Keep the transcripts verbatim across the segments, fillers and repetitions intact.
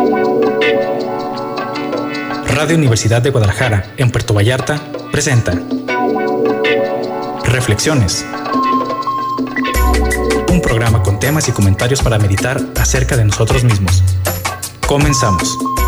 Radio Universidad de Guadalajara, en Puerto Vallarta, presenta Reflexiones. Un programa con temas y comentarios para meditar acerca de nosotros mismos. Comenzamos.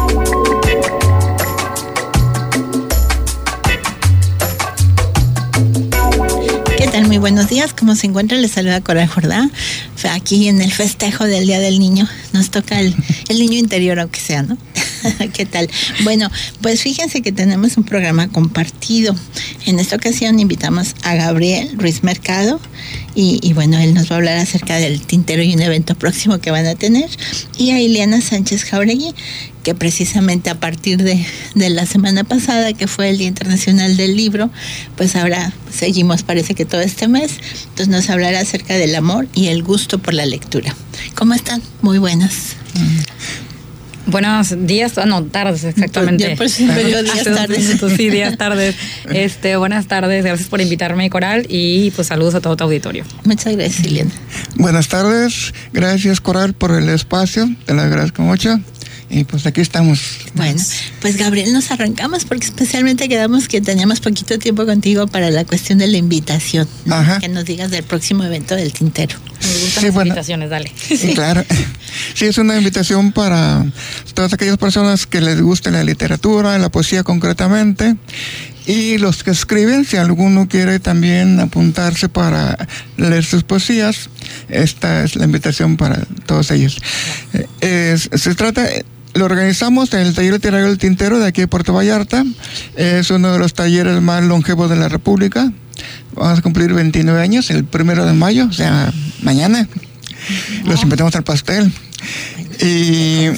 ¿Qué tal? Muy buenos días. ¿Cómo se encuentra? Les saluda Coral Jordá. Aquí en el festejo del Día del Niño. Nos toca el, el niño interior, aunque sea, ¿no? ¿Qué tal? Bueno, pues fíjense que tenemos un programa compartido. En esta ocasión invitamos a Gabriel Ruiz Mercado y, y bueno, él nos va a hablar acerca del tintero y un evento próximo que van a tener, y a Ileana Sánchez Jauregui, que precisamente a partir de, de la semana pasada, que fue el Día Internacional del Libro, pues ahora seguimos, parece que todo este mes, entonces nos hablará acerca del amor y el gusto por la lectura. ¿Cómo están? Muy buenas. Mm. Buenos días, no, tardes exactamente. Ya por si me dio días, tardes. Sí, días, tardes. Este, buenas tardes, gracias por invitarme, Coral, y pues saludos a todo tu auditorio. Muchas gracias, Ileana. Buenas tardes, gracias, Coral, por el espacio, te lo agradezco mucho. Y pues aquí estamos. Bueno, pues Gabriel, nos arrancamos porque especialmente quedamos que teníamos poquito tiempo contigo para la cuestión de la invitación, ¿no? Ajá. Que nos digas del próximo evento del Tintero. Me gustan Sí, las bueno, invitaciones, dale. Sí, claro. Sí, es una invitación para todas aquellas personas que les guste la literatura, la poesía concretamente, y los que escriben, si alguno quiere también apuntarse para leer sus poesías, esta es la invitación para todos ellos. Eh, es, se trata... Lo organizamos en el Taller Literario del Tintero de aquí de Puerto Vallarta. Es uno de los talleres más longevos de la República. Vamos a cumplir veintinueve años el primero de mayo, o sea, mañana. Oh. Los invitamos al pastel. Y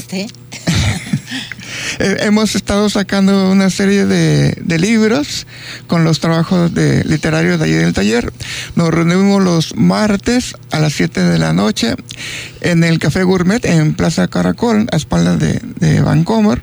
hemos estado sacando una serie de, de libros con los trabajos de literarios de allí del taller. Nos reunimos los martes a las siete de la noche en el Café Gourmet en Plaza Caracol, a espaldas de, de Vancomer.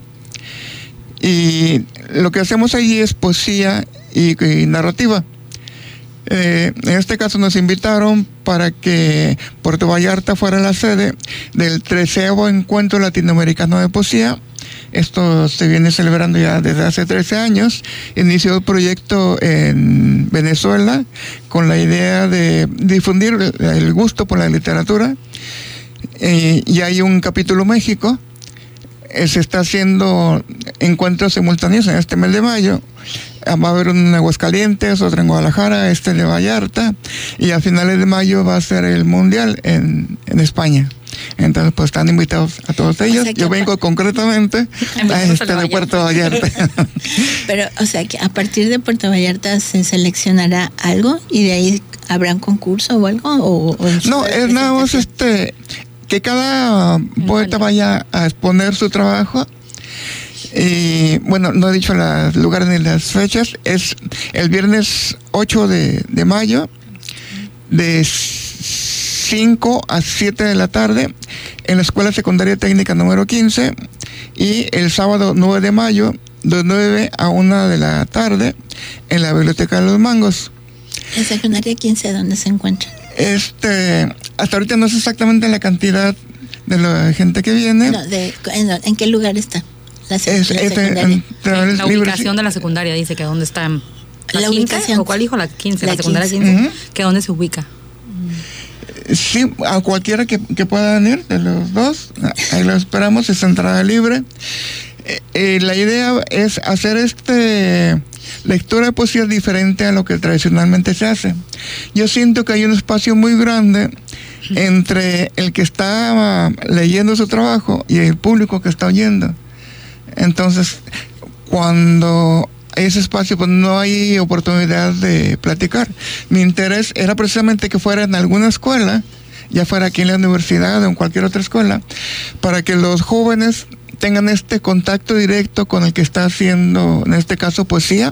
Y lo que hacemos allí es poesía y, y narrativa. Eh, en este caso nos invitaron para que Puerto Vallarta fuera la sede del treceavo Encuentro Latinoamericano de Poesía. Esto se viene celebrando ya desde hace trece años. Inició el proyecto en Venezuela con la idea de difundir el gusto por la literatura. Eh, y hay un capítulo México. Eh, se está haciendo encuentros simultáneos en este mes de mayo. Va a haber uno en Aguascalientes, otro en Guadalajara, este de Vallarta, y a finales de mayo va a ser el Mundial en, en España. Entonces, pues están invitados a todos ellos. O sea, yo vengo pa- concretamente a este de Puerto Vallarta. Pero, o sea, que a partir de Puerto Vallarta se seleccionará algo y de ahí habrá un concurso o algo. O, o no, es nada más este, que cada poeta vaya a exponer su trabajo. Y bueno, no he dicho los lugares ni las fechas. Es el viernes ocho de, de mayo, de cinco a siete de la tarde, en la Escuela Secundaria Técnica número quince. Y el sábado nueve de mayo, de nueve a una de la tarde, en la Biblioteca de los Mangos. ¿La Secundaria quince dónde se encuentra? Este, hasta ahorita no sé exactamente la cantidad de la gente que viene. No, de, en, ¿en qué lugar está? La, es, la este, secundaria. En, en la ubicación de la secundaria dice que dónde está. ¿La, la quince? ubicación? ¿O cuál dijo? La quince, la, la secundaria quince. quince. Uh-huh. ¿Que dónde se ubica? Sí, a cualquiera que, que puedan ir, de los dos, ahí lo esperamos, es entrada libre. Eh, eh, la idea es hacer este lectura de poesía diferente a lo que tradicionalmente se hace. Yo siento que hay un espacio muy grande entre el que está leyendo su trabajo y el público que está oyendo. Entonces, cuando hay ese espacio, pues no hay oportunidad de platicar. Mi interés era precisamente que fuera en alguna escuela, ya fuera aquí en la universidad o en cualquier otra escuela, para que los jóvenes tengan este contacto directo con el que está haciendo, en este caso, poesía,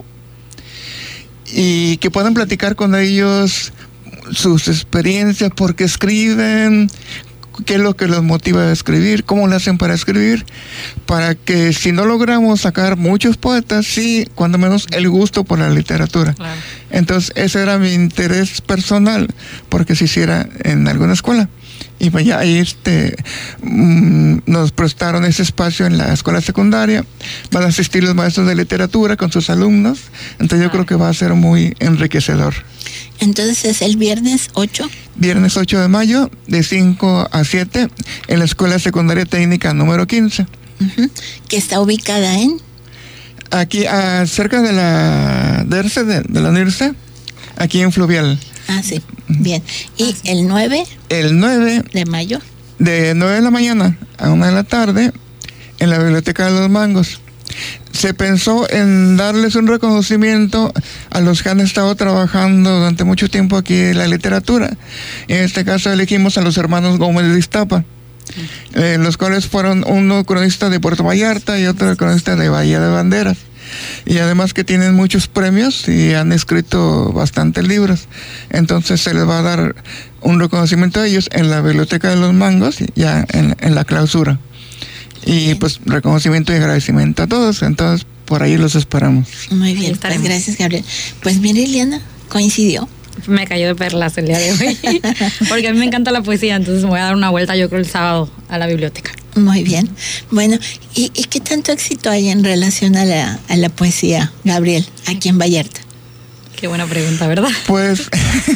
y que puedan platicar con ellos sus experiencias, por qué escriben, qué es lo que los motiva a escribir, cómo lo hacen para escribir, para que si no logramos sacar muchos poetas, sí, cuando menos el gusto por la literatura. Claro. Entonces ese era mi interés personal, porque se hiciera en alguna escuela. y pues ya ahí este, mmm, nos prestaron ese espacio en la escuela secundaria. Van a asistir los maestros de literatura con sus alumnos, entonces yo creo que va a ser muy enriquecedor. Entonces es el viernes ocho. Viernes ocho de mayo, de cinco a siete, en la escuela secundaria técnica número quince. Uh-huh. Que está ubicada en... Aquí, uh, cerca de la D E R C E, de, de la N I R C E, aquí en Fluvial. Ah, sí, bien. ¿Y el nueve? El nueve de mayo. De nueve de la mañana a una de la tarde, en la Biblioteca de los Mangos. Se pensó en darles un reconocimiento a los que han estado trabajando durante mucho tiempo aquí en la literatura. En este caso elegimos a los hermanos Gómez de Iztapa, eh, los cuales fueron uno cronista de Puerto Vallarta y otro cronista de Bahía de Banderas. Y además que tienen muchos premios y han escrito bastantes libros. Entonces se les va a dar un reconocimiento a ellos en la Biblioteca de los Mangos, ya en, en la clausura. Y pues reconocimiento y agradecimiento a todos. Entonces por ahí los esperamos. Muy bien, pues gracias, Gabriel. Pues mira, Ileana, coincidió. Me cayó de perlas el día de hoy, porque a mí me encanta la poesía, entonces me voy a dar una vuelta yo creo el sábado a la biblioteca. Muy bien. Bueno, ¿y, y qué tanto éxito hay en relación a la, a la poesía, Gabriel, aquí en Vallarta? Qué buena pregunta, ¿verdad? Pues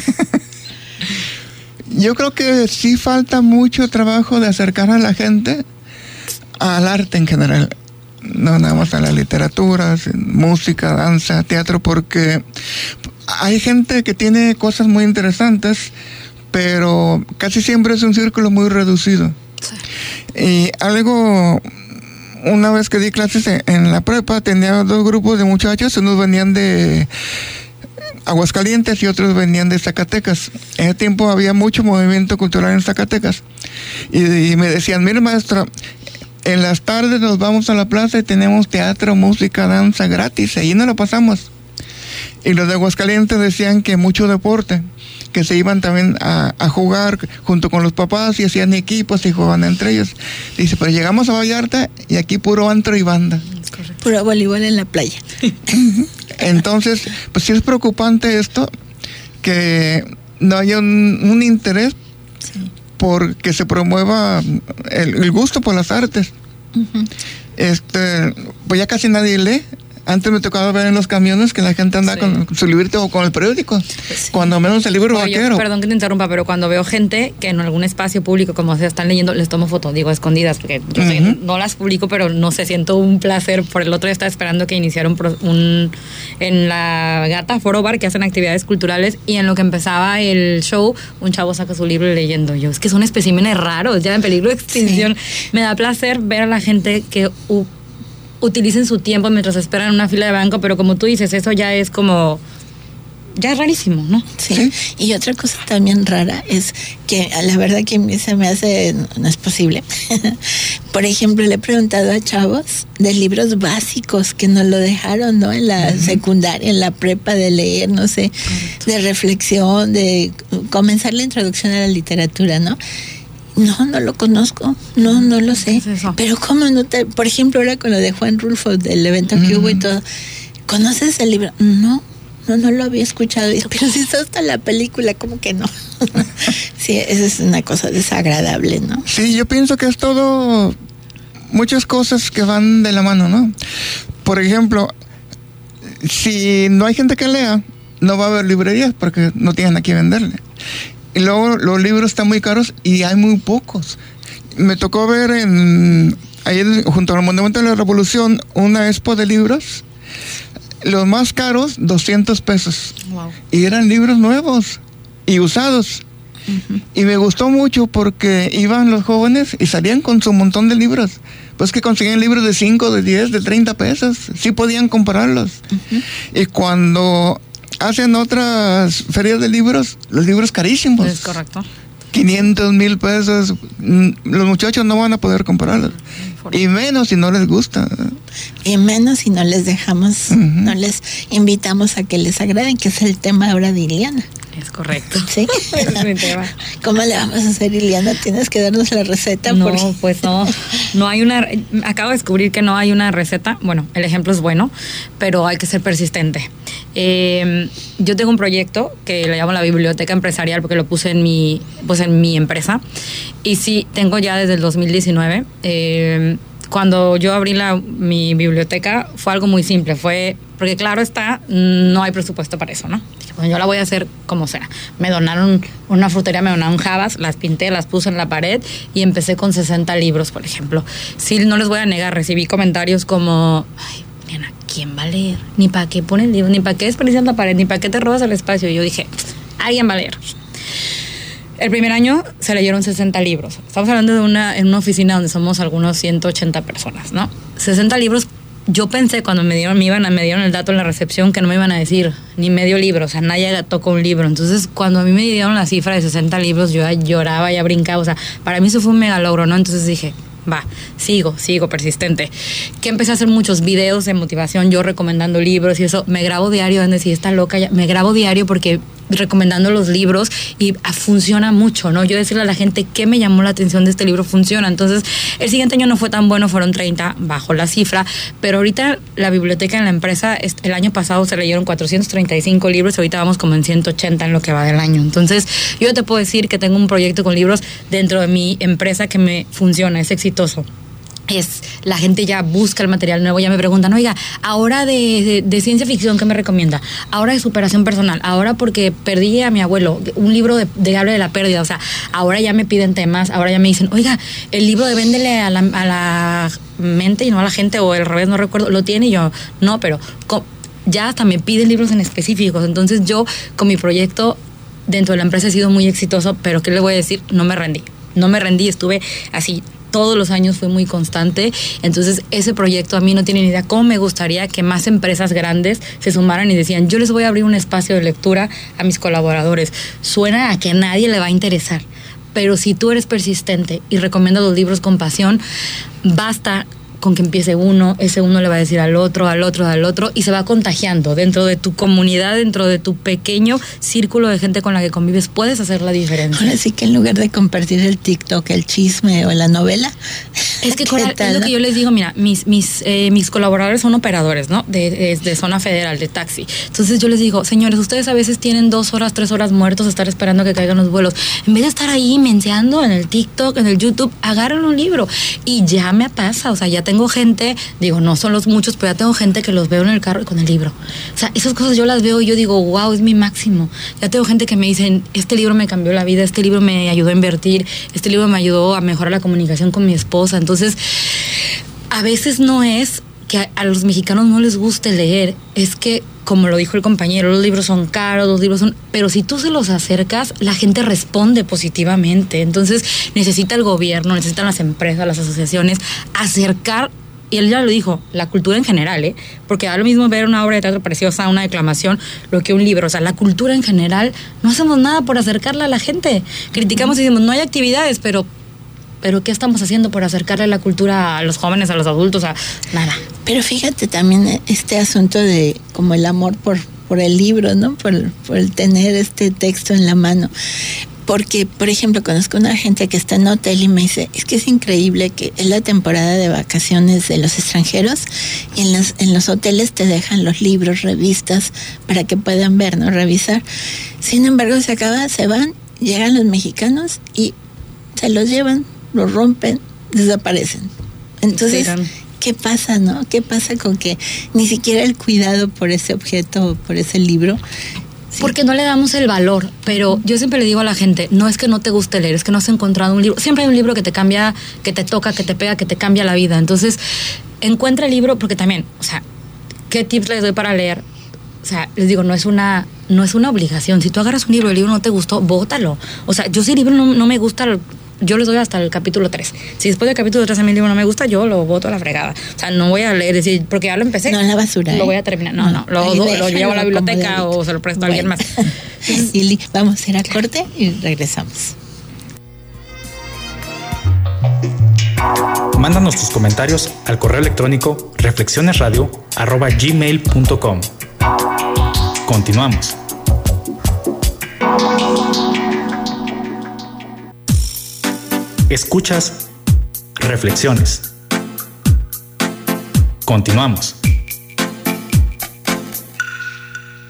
yo creo que sí falta mucho trabajo de acercar a la gente al arte en general, no nada más a la literatura, música, danza, teatro, porque hay gente que tiene cosas muy interesantes, pero casi siempre es un círculo muy reducido. Sí. Y algo, una vez que di clases en, en la prepa, tenía dos grupos de muchachos, unos venían de Aguascalientes y otros venían de Zacatecas. En ese tiempo había mucho movimiento cultural en Zacatecas. Y, y me decían, mire maestro, en las tardes nos vamos a la plaza y tenemos teatro, música, danza gratis, ahí no lo pasamos. Y los de Aguascalientes decían que mucho deporte, que se iban también a, a jugar junto con los papás y hacían equipos y jugaban entre ellos. Dice, pero llegamos a Vallarta y aquí puro antro y banda. Puro voleibol en la playa. Entonces, pues sí es preocupante esto, que no haya un, un interés sí. porque se promueva el, el gusto por las artes. Uh-huh. Este, pues ya casi nadie lee. Antes me tocaba ver en los camiones que la gente anda sí. con su librito o con el periódico, sí. cuando menos el libro Oye, vaquero. Perdón que te interrumpa, pero cuando veo gente que en algún espacio público, como se están leyendo, les tomo fotos, digo escondidas, porque yo uh-huh. sé que no las publico, pero no sé, siento un placer. Por el otro día estaba esperando que iniciara un, un en la Gata Foro Bar, que hacen actividades culturales, y en lo que empezaba el show, un chavo saca su libro leyendo. Yo, es que son especímenes raros, ya en peligro de extinción. Sí. Me da placer ver a la gente que uh, utilicen su tiempo mientras esperan en una fila de banco, pero como tú dices, eso ya es como, ya es rarísimo, ¿no? Sí. ¿Sí? Y otra cosa también rara es que la verdad que a mí se me hace, no es posible. Por ejemplo, le he preguntado a chavos de libros básicos que nos lo dejaron, ¿no? En la uh-huh. secundaria, en la prepa, de leer, no sé, uh-huh. de reflexión, de comenzar la introducción a la literatura, ¿no? No, no lo conozco, no, no lo sé. ¿Es pero cómo no te, por ejemplo, ahora con lo de Juan Rulfo, del evento que mm. hubo y todo, ¿conoces el libro? No, no, no lo había escuchado. Pero si está hasta la película, ¿cómo que no? Sí, esa es una cosa desagradable, ¿no? Sí, yo pienso que es todo, muchas cosas que van de la mano, ¿no? Por ejemplo, si no hay gente que lea, no va a haber librerías porque no tienen a quién venderle. Y luego los libros están muy caros y hay muy pocos. Me tocó ver en ahí junto al Monumento de la Revolución una expo de libros. Los más caros, doscientos pesos. Wow. Y eran libros nuevos y usados. Uh-huh. Y me gustó mucho porque iban los jóvenes y salían con su montón de libros. Pues que conseguían libros de cinco, de diez, de treinta pesos. Sí podían comprarlos. Uh-huh. Y cuando hacen otras ferias de libros, los libros carísimos. Es correcto. quinientos mil pesos. Los muchachos no van a poder comprarlos. Y menos si no les gusta. Y menos si no les dejamos, uh-huh. no les invitamos a que les agraden, que es el tema ahora de Ileana. Es correcto. ¿Sí? Es mi tema. ¿Cómo le vamos a hacer, Ileana? Tienes que darnos la receta. No, porque... pues no. No hay una. Acabo de descubrir que no hay una receta. Bueno, el ejemplo es bueno, pero hay que ser persistente. Eh, yo tengo un proyecto que le llamo la biblioteca empresarial porque lo puse en mi, pues en mi empresa. Y sí, tengo ya desde el dos mil diecinueve. Eh, cuando yo abrí la, mi biblioteca fue algo muy simple. Fue, porque claro está, no hay presupuesto para eso, ¿no? Dije, bueno, yo la voy a hacer como sea. Me donaron una frutería, me donaron jabas, las pinté, las puse en la pared y empecé con sesenta libros, por ejemplo. Sí, no les voy a negar, recibí comentarios como... Ay, Diana, ¿quién va a leer? Ni para qué pones libros, ni para qué desperdicias la pared, ni para qué te robas el espacio. Y yo dije, alguien va a leer. El primer año se leyeron sesenta libros. Estamos hablando de una, en una oficina donde somos algunos ciento ochenta personas, ¿no? sesenta libros. Yo pensé cuando me dieron, me iban a, me dieron el dato en la recepción que no me iban a decir ni medio libro, o sea, nadie tocó un libro. Entonces, cuando a mí me dieron la cifra de sesenta libros, yo ya lloraba, ya brincaba, o sea, para mí eso fue un mega logro, ¿no? Entonces dije, va, sigo, sigo, persistente. Que empecé a hacer muchos videos de motivación, yo recomendando libros y eso. Me grabo diario, en decir, está loca, ya. Me grabo diario porque recomendando los libros y ah, funciona mucho, ¿no? Yo decirle a la gente qué me llamó la atención de este libro, funciona. Entonces, el siguiente año no fue tan bueno, fueron treinta, bajó la cifra, pero ahorita la biblioteca en la empresa, el año pasado se leyeron cuatrocientos treinta y cinco libros, y ahorita vamos como en ciento ochenta en lo que va del año. Entonces, yo te puedo decir que tengo un proyecto con libros dentro de mi empresa que me funciona, es exitoso. Es, la gente ya busca el material nuevo, ya me preguntan, oiga, ahora de, de, de ciencia ficción, ¿qué me recomienda? Ahora de superación personal, ahora porque perdí a mi abuelo, un libro de, de habla de la pérdida, o sea, ahora ya me piden temas, ahora ya me dicen, oiga, el libro de véndele a la, a la mente y no a la gente, o al revés, no recuerdo, lo tiene, y yo, no, pero con, ya hasta me piden libros en específicos. Entonces yo, con mi proyecto dentro de la empresa he sido muy exitoso, pero ¿qué le voy a decir? No me rendí, no me rendí, estuve así todos los años, fue muy constante. Entonces ese proyecto a mí no tiene ni idea cómo me gustaría que más empresas grandes se sumaran y decían, yo les voy a abrir un espacio de lectura a mis colaboradores. Suena a que a nadie le va a interesar, pero si tú eres persistente y recomiendas los libros con pasión, basta con que empiece uno, ese uno le va a decir al otro, al otro, al otro, y se va contagiando dentro de tu comunidad, dentro de tu pequeño círculo de gente con la que convives, puedes hacer la diferencia. Ahora sí que en lugar de compartir el TikTok, el chisme o la novela, es que Coral, es lo que yo les digo, mira, mis mis eh, mis colaboradores son operadores, ¿no? De, de, de zona federal, de taxi. Entonces yo les digo, señores, ustedes a veces tienen dos horas, tres horas muertos a estar esperando que caigan los vuelos. En vez de estar ahí menseando en el TikTok, en el YouTube, agarren un libro. Y ya me pasa, o sea, ya tengo gente, digo, no son los muchos, pero ya tengo gente que los veo en el carro con el libro. O sea, esas cosas yo las veo y yo digo, wow, es mi máximo. Ya tengo gente que me dicen, este libro me cambió la vida, este libro me ayudó a invertir, este libro me ayudó a mejorar la comunicación con mi esposa. Entonces, a veces no es que a, a los mexicanos no les guste leer, es que, como lo dijo el compañero, los libros son caros, los libros son... Pero si tú se los acercas, la gente responde positivamente. Entonces, necesita el gobierno, necesitan las empresas, las asociaciones, acercar, y él ya lo dijo, la cultura en general, ¿eh? Porque da lo mismo ver una obra de teatro preciosa, una declamación, lo que un libro. O sea, la cultura en general, no hacemos nada por acercarla a la gente. Criticamos y decimos, no hay actividades, pero... Pero ¿qué estamos haciendo por acercarle la cultura a los jóvenes, a los adultos? A nada. Pero fíjate también este asunto de como el amor por, por el libro, ¿no? Por, por el tener este texto en la mano. Porque, por ejemplo, conozco una gente que está en hotel y me dice, es que es increíble que es la temporada de vacaciones de los extranjeros y en los, en los hoteles te dejan los libros, revistas, para que puedan ver, ¿no? Revisar. Sin embargo, se acaba, se van, llegan los mexicanos y se los llevan, los rompen, desaparecen. Entonces, ¿qué pasa, no? ¿Qué pasa con que ni siquiera el cuidado por ese objeto, por ese libro? Sí. Porque no le damos el valor, pero yo siempre le digo a la gente, no es que no te guste leer, es que no has encontrado un libro. Siempre hay un libro que te cambia, que te toca, que te pega, que te cambia la vida. Entonces, encuentra el libro, porque también, o sea, ¿qué tips les doy para leer? O sea, les digo, no es una no es una obligación. Si tú agarras un libro y el libro no te gustó, bótalo. O sea, yo si el libro no, no me gusta... Yo les doy hasta el capítulo tres. Si después del capítulo tres a mi libro no me gusta, yo lo boto a la fregada. O sea, no voy a leer, decir, porque ya lo empecé. No en la basura. Lo ¿eh? voy a terminar. No, no, no lo, lo llevo a la biblioteca o se lo presto bueno. a alguien más. Ili, vamos a ir a corte y regresamos. Mándanos tus comentarios al correo electrónico reflexionesradio arroba gmail punto com. Continuamos. Escuchas Reflexiones. Continuamos.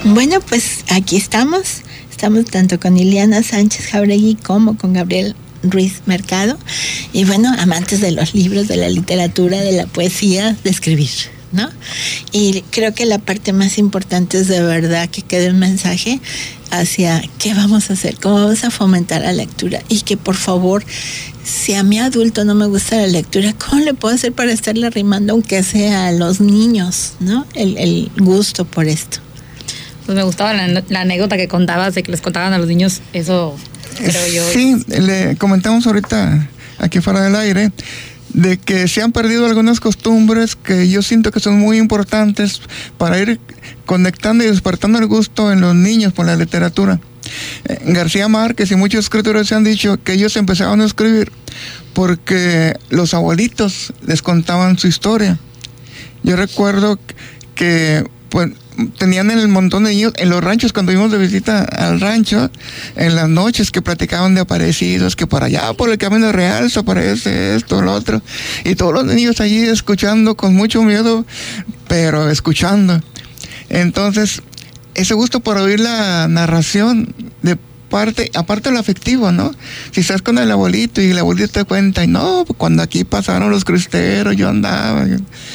Bueno, pues aquí estamos. Estamos tanto con Ileana Sánchez Jauregui como con Gabriel Ruiz Mercado. Y bueno, amantes de los libros, de la literatura, de la poesía, de escribir, ¿no? Y creo que la parte más importante es de verdad que quede un mensaje hacia qué vamos a hacer, cómo vamos a fomentar la lectura. Y que por favor, si a mi adulto no me gusta la lectura, ¿cómo le puedo hacer para estarle arrimando, aunque sea a los niños, ¿no? El, el gusto por esto. Pues me gustaba la, la anécdota que contabas de que les contaban a los niños, eso creo yo. Sí, le comentamos ahorita aquí fuera del aire de que se han perdido algunas costumbres que yo siento que son muy importantes para ir conectando y despertando el gusto en los niños por la literatura. Eh, García Márquez y muchos escritores se han dicho que ellos empezaron a escribir porque los abuelitos les contaban su historia. Yo recuerdo que pues tenían el montón de niños en los ranchos cuando íbamos de visita al rancho, en las noches que platicaban de aparecidos, que por allá por el camino real se aparece esto, lo otro, y todos los niños allí escuchando con mucho miedo, pero escuchando. Entonces, ese gusto por oír la narración de parte, aparte de lo afectivo, ¿no? Si estás con el abuelito y el abuelito te cuenta, y no, cuando aquí pasaron los cristeros, yo andaba...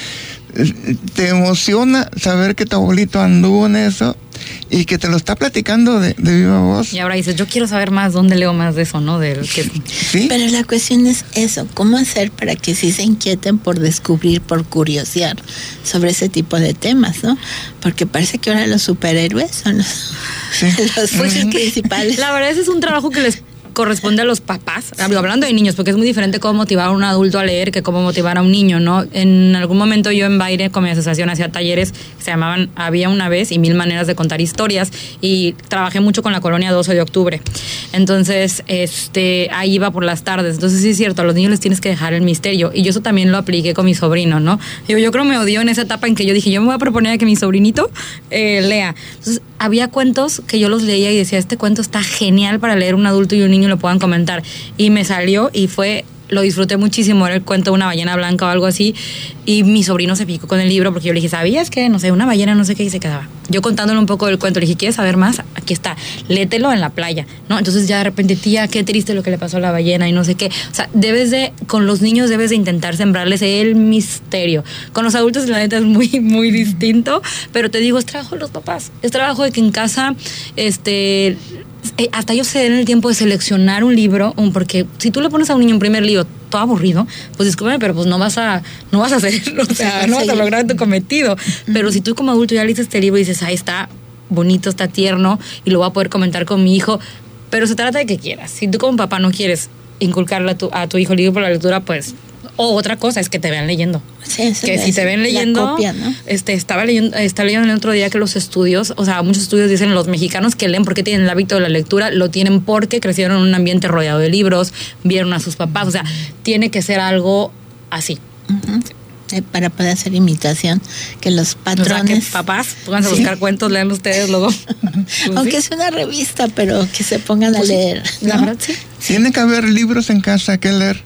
Te emociona saber que tu abuelito anduvo en eso y que te lo está platicando de, de viva voz. Y ahora dices, yo quiero saber más, ¿dónde leo más de eso, no? Del que... ¿Sí? Pero la cuestión es eso, ¿cómo hacer para que sí se inquieten por descubrir, por curiosear sobre ese tipo de temas, ¿no? Porque parece que ahora los superhéroes son los, sí. los pues es principales. La verdad ese es un trabajo que les corresponde a los papás, hablando de niños, porque es muy diferente cómo motivar a un adulto a leer que cómo motivar a un niño, ¿no? En algún momento yo en Baire con mi asociación hacía talleres que se llamaban Había una vez y Mil maneras de contar historias, y trabajé mucho con la colonia doce de octubre. Entonces, este, ahí iba por las tardes. Entonces sí es cierto, a los niños les tienes que dejar el misterio, y yo eso también lo apliqué con mi sobrino, ¿no? Yo, yo creo me odió en esa etapa en que yo dije, yo me voy a proponer a que mi sobrinito eh, lea. Entonces, había cuentos que yo los leía y decía, este cuento está genial para leer un adulto y un niño lo puedan comentar, y me salió y fue, lo disfruté muchísimo, era el cuento de una ballena blanca o algo así, y mi sobrino se picó con el libro porque yo le dije, ¿sabías que? No sé, una ballena no sé qué, y se quedaba. Yo contándole un poco del cuento, le dije, ¿quieres saber más? Aquí está, léetelo en la playa, ¿no? Entonces ya de repente, tía, qué triste lo que le pasó a la ballena y no sé qué. O sea, debes de, con los niños debes de intentar sembrarles el misterio. Con los adultos la neta es muy, muy distinto, pero te digo, es trabajo de los papás, es trabajo de que en casa, este... hasta ellos se den el tiempo de seleccionar un libro, un, porque si tú le pones a un niño un primer libro todo aburrido, pues discúlpame, pero pues no vas a no vas a hacerlo, o sea, no vas a lograr tu cometido. Pero si tú como adulto ya leíste este libro y dices, ahí está bonito, está tierno y lo voy a poder comentar con mi hijo, pero se trata de que quieras. Si tú como papá no quieres inculcarle a tu, a tu hijo el libro por la lectura, pues... O otra cosa es que te vean leyendo. Sí, que si te ven leyendo, copia, ¿no? este, estaba leyendo, estaba leyendo el otro día que los estudios, o sea, muchos estudios dicen los mexicanos que leen porque tienen el hábito de la lectura, lo tienen porque crecieron en un ambiente rodeado de libros, vieron a sus papás, o sea, tiene que ser algo así. Uh-huh. Sí, para poder hacer imitación, que los patrones... O sea, que papás, pónganse a buscar cuentos, lean ustedes luego. Pues aunque es ¿sí? una revista, pero que se pongan pues a leer. Sí. La ¿no? verdad, sí. Tiene que haber libros en casa que leer.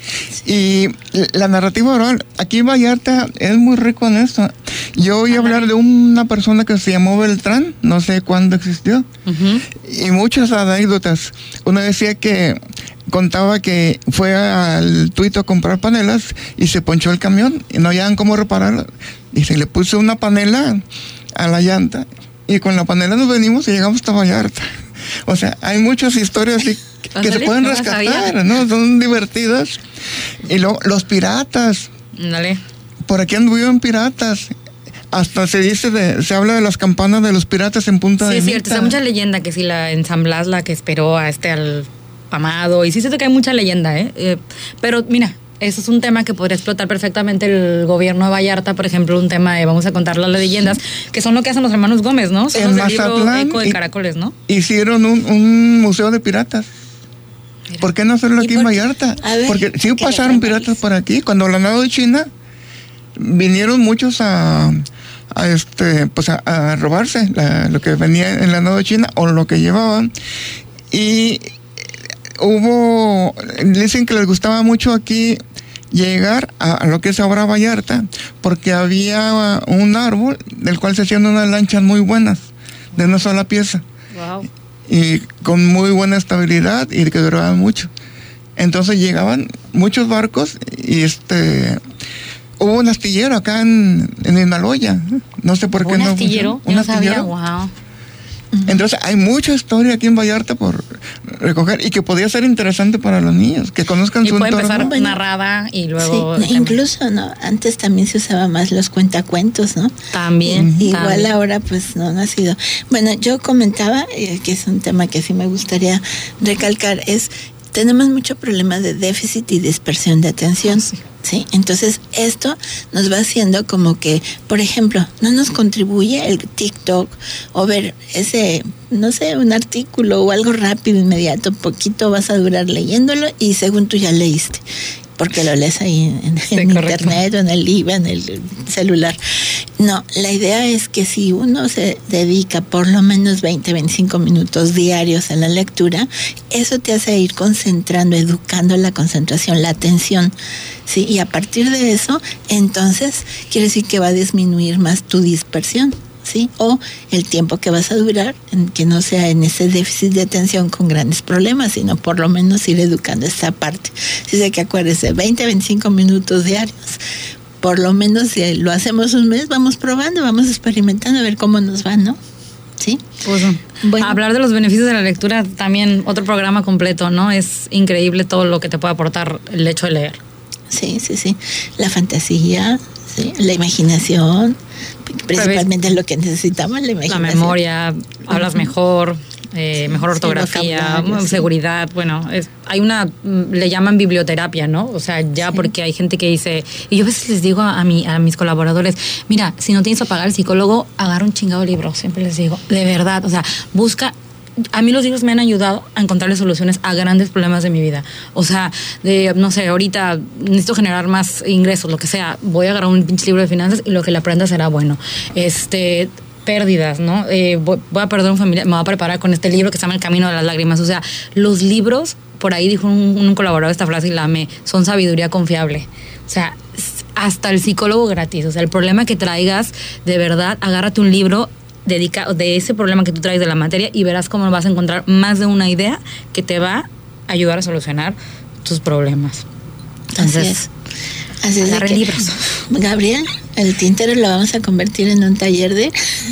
Y la narrativa oral, aquí en Vallarta es muy rico en esto. Yo oí hablar de una persona que se llamó Beltrán, no sé cuándo existió, uh-huh. y muchas anécdotas. Una decía que contaba que fue al Tuito a comprar panelas y se ponchó el camión y no hallaban cómo repararlo. Y se le puso una panela a la llanta y con la panela nos venimos y llegamos hasta Vallarta. O sea, hay muchas historias así que Andale, se pueden no rescatar, ¿no? Son divertidas. Y luego, los piratas. Dale. Por aquí anduvieron piratas. Hasta se dice, de, se habla de las campanas de los piratas en Punta sí, de Mita. Sí, es cierto. Hay mucha leyenda que si la ensamblas, la que esperó a este al amado. Y sí, siento que hay mucha leyenda, ¿eh? eh pero mira, eso es un tema que podría explotar perfectamente el gobierno de Vallarta, por ejemplo, un tema de vamos a contar las leyendas, que son lo que hacen los hermanos Gómez, ¿no? Son en los del libro Eco de y, Caracoles, ¿no? Hicieron un, un museo de piratas. Mira. ¿Por qué no hacerlo aquí en Vallarta? Ver, porque sí pasaron piratas por aquí. Cuando la nado de China, vinieron muchos a, a este, pues a, a robarse la, lo que venía en la nado de China o lo que llevaban. Y hubo, dicen que les gustaba mucho aquí llegar a, a lo que es ahora Vallarta, porque había un árbol del cual se hacían unas lanchas muy buenas de una sola pieza. Wow. Y con muy buena estabilidad y que duraban mucho. Entonces llegaban muchos barcos y este hubo un astillero acá en, en Inmaloya. No sé por qué ¿Un no. astillero? Un Yo no astillero. sabía, wow. Entonces hay mucha historia aquí en Vallarta por recoger y que podría ser interesante para los niños, que conozcan Y su puede entorno. empezar Bueno, narrada y luego... Sí, incluso, ¿no? Antes también se usaba más los cuentacuentos, ¿no? También. Igual también. ahora pues no, no ha sido. Bueno, yo comentaba, eh, que es un tema que sí me gustaría recalcar, es tenemos mucho problema de déficit y dispersión de atención. Sí. Sí, entonces esto nos va haciendo como que, por ejemplo, no nos contribuye el TikTok o ver ese, no sé, un artículo o algo rápido, inmediato, poquito vas a durar leyéndolo y según tú ya leíste, porque lo lees ahí en, Sí, en correcto. internet o en el libro, en el celular. No, la idea es que si uno se dedica por lo menos veinte, veinticinco minutos diarios a la lectura, eso te hace ir concentrando, educando la concentración, la atención, ¿sí? Y a partir de eso, entonces, quiere decir que va a disminuir más tu dispersión, ¿sí? O el tiempo que vas a durar, en que no sea en ese déficit de atención con grandes problemas, sino por lo menos ir educando esta parte. Así es que acuérdese, veinte, veinticinco minutos diarios, por lo menos si lo hacemos un mes, vamos probando, vamos experimentando a ver cómo nos va, ¿no? ¿Sí? Pues, Bueno. hablar de los beneficios de la lectura, también otro programa completo, ¿no? Es increíble todo lo que te puede aportar el hecho de leer. Sí, sí, sí. La fantasía, ¿sí? La imaginación, principalmente lo que necesitamos, la La imaginación. memoria, hablas Ujú. mejor, eh, mejor Sí, ortografía, vocabulario, sí. seguridad, bueno, es, hay una, mm, le llaman biblioterapia, ¿no? O sea, ya Sí. porque hay gente que dice, y yo a veces les digo a, mi, a mis colaboradores, mira, si no tienes que pagar el psicólogo, agarra un chingado libro, siempre les digo, de verdad, o sea, busca. A mí los libros me han ayudado a encontrarle soluciones a grandes problemas de mi vida. O sea, de, no sé, ahorita necesito generar más ingresos, lo que sea. Voy a agarrar un pinche libro de finanzas y lo que le aprenda será bueno. Este, pérdidas, ¿no? Eh, voy, voy a perder un familiar, me voy a preparar con este libro que se llama El Camino de las Lágrimas. O sea, los libros, por ahí dijo un, un colaborador esta frase y la amé, son sabiduría confiable. O sea, hasta el psicólogo gratis. O sea, el problema que traigas, de verdad, agárrate un libro dedicado de ese problema que tú traes de la materia y verás cómo vas a encontrar más de una idea que te va a ayudar a solucionar tus problemas. Entonces, Así es. Así es de agarren que, libros. Gabriel, el tintero lo vamos a convertir en un taller de...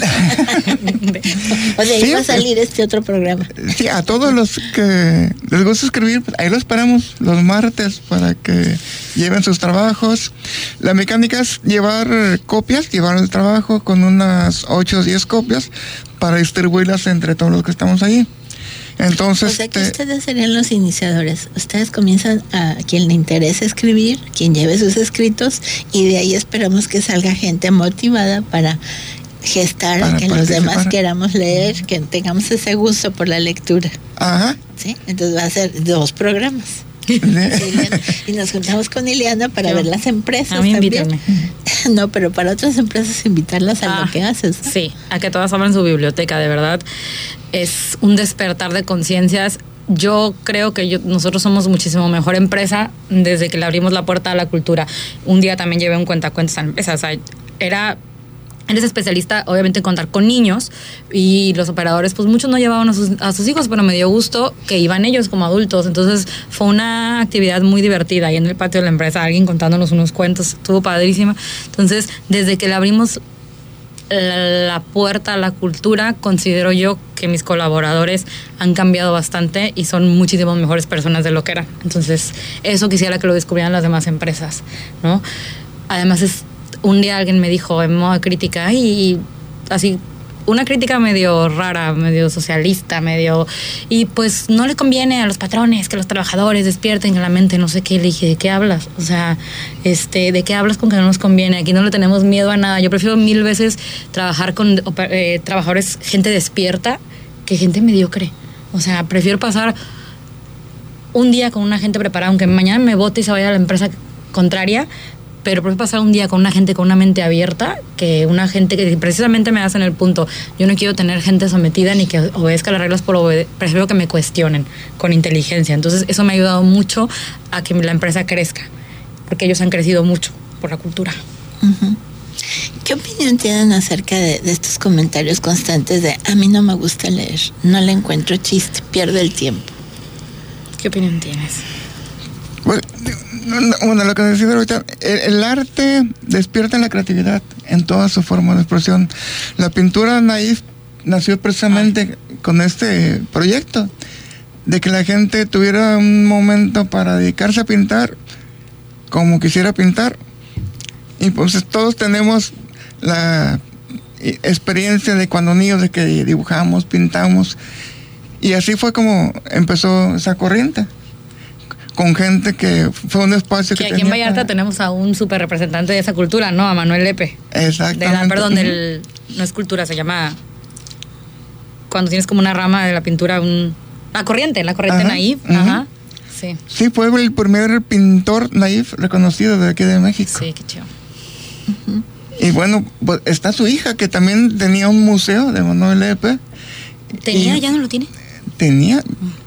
o sea, Sí, iba a salir este otro programa. Sí, a todos los que les gusta escribir, pues ahí lo esperamos los martes para que lleven sus trabajos. La mecánica es llevar copias, llevar el trabajo con unas ocho o diez copias para distribuirlas entre todos los que estamos ahí. Entonces, O sea que este, ustedes serían los iniciadores. Ustedes comienzan a quien le interese escribir, quien lleve sus escritos, y de ahí esperamos que salga gente motivada para gestar Para que los participar. demás queramos leer, que tengamos ese gusto por la lectura. ajá, ¿Sí? Entonces va a ser dos programas. sí. Ileana, y nos juntamos con Ileana para Yo. ver las empresas A mí también. invítame. No, pero para otras empresas invitarlas a Ah, lo que haces. Sí, a que todas abran su biblioteca, de verdad. Es un despertar de conciencias. Yo creo que yo- nosotros somos muchísimo mejor empresa desde que le abrimos la puerta a la cultura. Un día también llevé un cuentacuentos a la empresa. O sea, era... Eres especialista, obviamente, en contar con niños, y los operadores, pues muchos no llevaban a sus, a sus hijos, pero me dio gusto que iban ellos como adultos. Entonces fue una actividad muy divertida ahí en el patio de la empresa, alguien contándonos unos cuentos, estuvo padrísima. Entonces, desde que le abrimos la, la puerta a la cultura, considero yo que mis colaboradores han cambiado bastante y son muchísimo mejores personas de lo que eran. Entonces, eso quisiera que lo descubrieran las demás empresas, ¿no? Además, es un día alguien me dijo en modo de crítica, y así, una crítica medio rara, medio socialista, medio... Y pues no le conviene a los patrones que los trabajadores despierten en la mente, no sé qué. Le dije, ¿de qué hablas? O sea, este, ¿de qué hablas con que no nos conviene? Aquí no le tenemos miedo a nada. Yo prefiero mil veces trabajar con eh, trabajadores, gente despierta, que gente mediocre. O sea, prefiero pasar un día con una gente preparada, aunque mañana me vote y se vaya a la empresa contraria, pero prefiero pasar un día con una gente con una mente abierta que una gente que precisamente me hace en el punto. Yo no quiero tener gente sometida ni que obedezca las reglas por obedecer. Prefiero que me cuestionen con inteligencia. Entonces eso me ha ayudado mucho a que la empresa crezca, porque ellos han crecido mucho por la cultura. Uh-huh. ¿Qué opinión tienen acerca de, de estos comentarios constantes de a mí no me gusta leer, no le encuentro chiste, pierdo el tiempo? ¿Qué opinión tienes? Bueno, bueno, lo que decía ahorita, el, el arte despierta la creatividad en toda su forma de expresión. La pintura naif nació precisamente Ay. con este proyecto, de que la gente tuviera un momento para dedicarse a pintar como quisiera pintar. Y pues todos tenemos la experiencia de cuando niños, de que dibujamos, pintamos, y así fue como empezó esa corriente, con gente que fue un espacio que, que tenía... Aquí en Vallarta para... tenemos a un súper representante de esa cultura, ¿no? A Manuel Lepe. Exactamente. De la, perdón, del, no es cultura, se llama... Cuando tienes como una rama de la pintura, un... La corriente, la corriente ajá, naif. Uh-huh. Ajá. Sí. Sí, fue el primer pintor naif reconocido de aquí de México. Sí, qué chido. Uh-huh. Y bueno, pues está su hija, que también tenía un museo de Manuel Lepe. ¿Tenía? ¿Ya no lo tiene? Tenía.